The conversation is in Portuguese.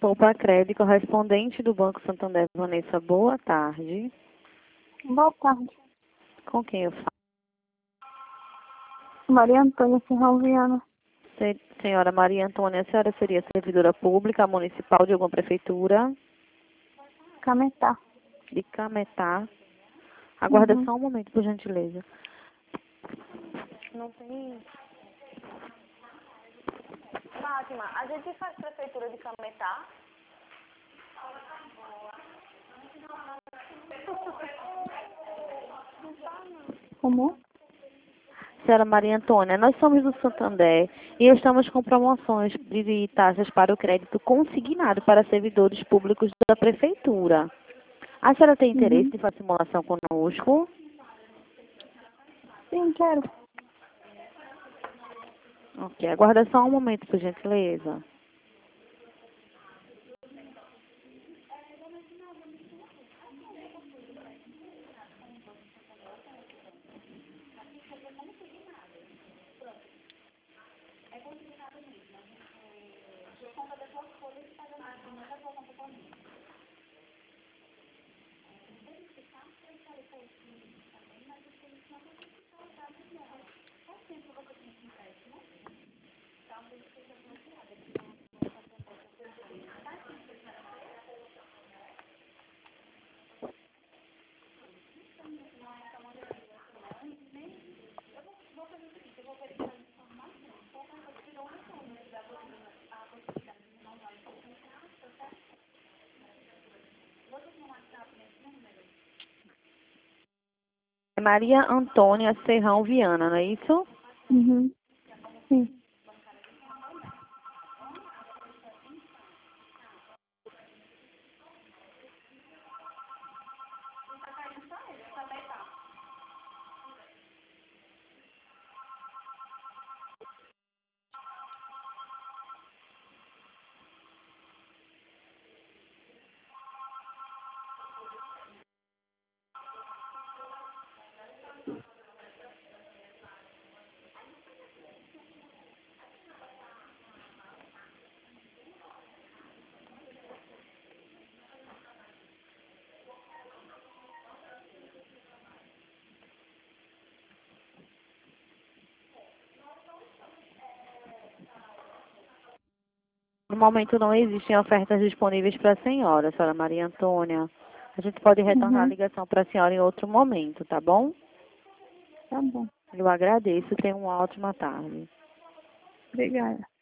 Poupa Crédito, correspondente do Banco Santander, Vanessa, boa tarde. Boa tarde. Com quem eu falo? Maria Antônia Serrão Viana. Senhora Maria Antônia, a senhora seria servidora pública municipal de alguma prefeitura? Cametá. De Cametá. Aguarda Uhum. só um momento, por gentileza. Não tem... Fátima, a gente faz prefeitura de Cametá? Como? Senhora Maria Antônia, nós somos do Santander e estamos com promoções de taxas para o crédito consignado para servidores públicos da prefeitura. A senhora tem interesse em fazer simulação conosco? Sim, quero. Ok, aguarda só um momento, por gentileza. É Maria Antônia Serrão Viana, não é isso? Uhum. Sim. No momento não existem ofertas disponíveis para a senhora Maria Antônia. A gente pode retornar a ligação para a senhora em outro momento, tá bom? Tá bom. Eu agradeço. Tenha uma ótima tarde. Obrigada.